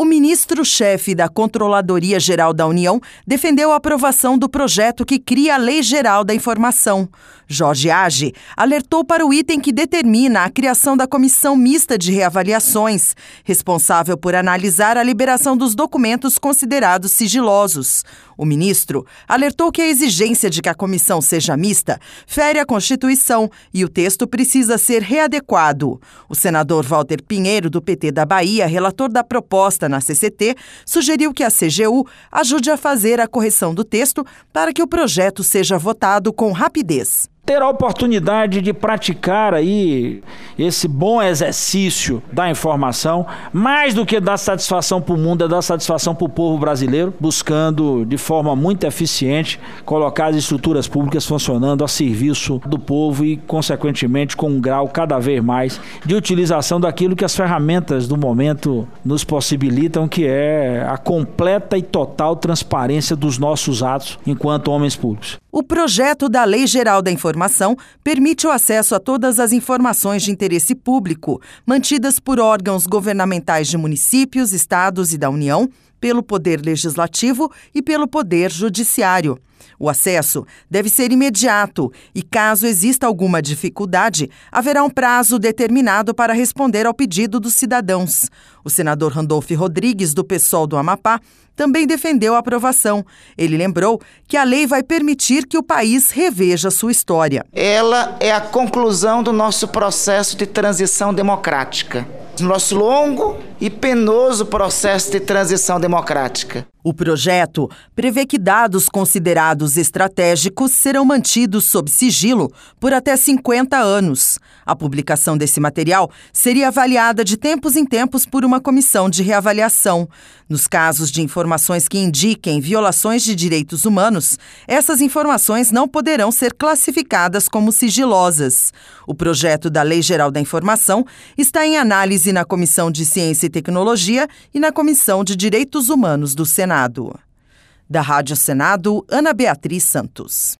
ministro-chefe da Controladoria Geral da União defendeu a aprovação do projeto que cria a Lei Geral da Informação. Jorge Age alertou para o item que determina a criação da Comissão Mista de Reavaliações, responsável por analisar a liberação dos documentos considerados sigilosos. O ministro alertou que a exigência de que a comissão seja mista fere a Constituição e o texto precisa ser readequado. O senador Walter Pinheiro, do PT da Bahia, relator da proposta na CCT, sugeriu que a CGU ajude a fazer a correção do texto para que o projeto seja votado com rapidez. Ter a oportunidade de praticar aí esse bom exercício da informação, mais do que dar satisfação para o mundo, é dar satisfação para o povo brasileiro, buscando de forma muito eficiente colocar as estruturas públicas funcionando a serviço do povo e, consequentemente, com um grau cada vez mais de utilização daquilo que as ferramentas do momento nos possibilitam, que é a completa e total transparência dos nossos atos enquanto homens públicos. O projeto da Lei Geral da Informação permite o acesso a todas as informações de interesse público, mantidas por órgãos governamentais de municípios, estados e da União, pelo Poder Legislativo e pelo Poder Judiciário. O acesso deve ser imediato e, caso exista alguma dificuldade, haverá um prazo determinado para responder ao pedido dos cidadãos. O senador Randolfo Rodrigues, do PSOL do Amapá, também defendeu a aprovação. Ele lembrou que a lei vai permitir que o país reveja sua história. Ela é a conclusão do nosso processo de transição democrática. Nosso longo e penoso processo de transição democrática. O projeto prevê que dados considerados estratégicos serão mantidos sob sigilo por até 50 anos. A publicação desse material seria avaliada de tempos em tempos por uma comissão de reavaliação. Nos casos de informações que indiquem violações de direitos humanos, essas informações não poderão ser classificadas como sigilosas. O projeto da Lei Geral da Informação está em análise na Comissão de Ciência e Tecnologia e na Comissão de Direitos Humanos do Senado. Da Rádio Senado, Ana Beatriz Santos.